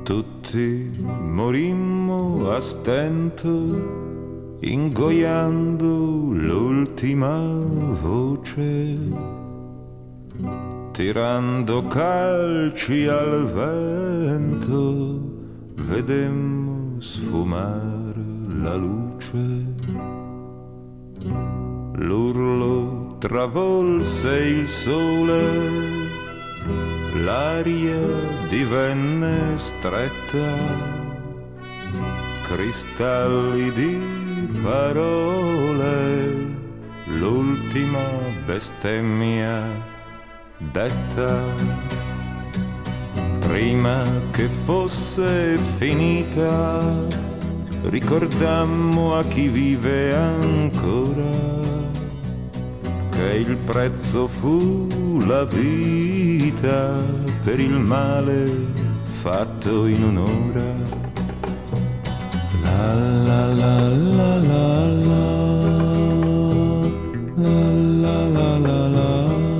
Tutti morimmo a stento, ingoiando l'ultima voce, tirando calci al vento, vedemmo sfumare la luce. L'urlo travolse il sole, l'aria divenne stretta, cristalli di parole, l'ultima bestemmia detta. Prima che fosse finita, ricordammo a chi vive ancora che il prezzo fu la vita per il male fatto in un'ora. La la la la la la la la la la.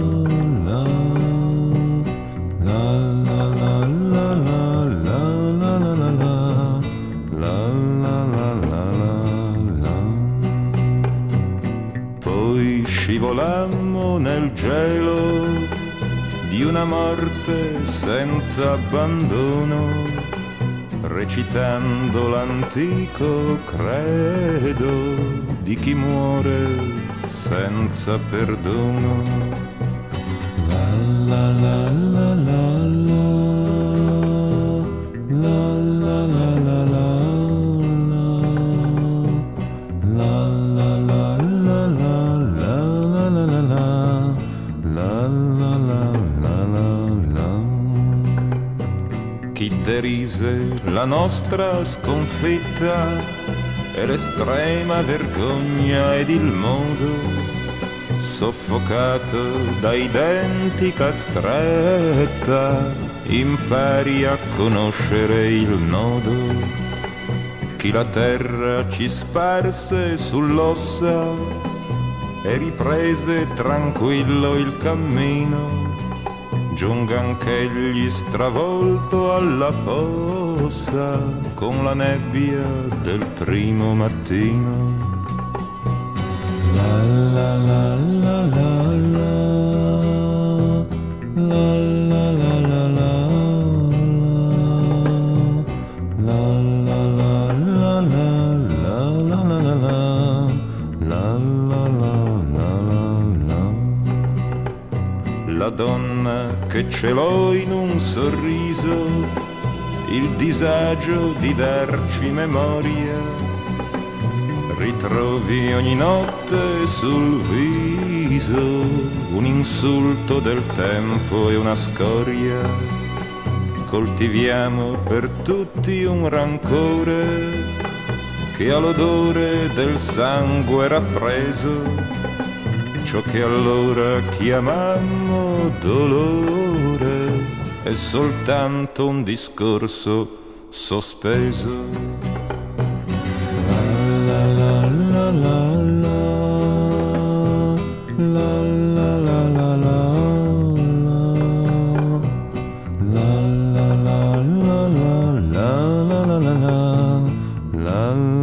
Scivolammo nel gelo di una morte senza abbandono, recitando l'antico credo di chi muore senza perdono. La la la la la la la la la la. Chi derise la nostra sconfitta e l'estrema vergogna ed il modo, soffocato dai denti castretta, impari a conoscere il nodo. Chi la terra ci sparse sull'ossa e riprese tranquillo il cammino, giunga anch'egli stravolto alla fossa con la nebbia del primo mattino. La la la la la la la la la la la la donna che celò in un sorriso il disagio di darci memoria, ritrovi ogni notte sul viso un insulto del tempo e una scoria. Coltiviamo per tutti un rancore che ha l'odore del sangue rappreso, ciò che allora chiamammo dolore è soltanto un discorso sospeso. La la la la la la la la la la la la la la la la la la la.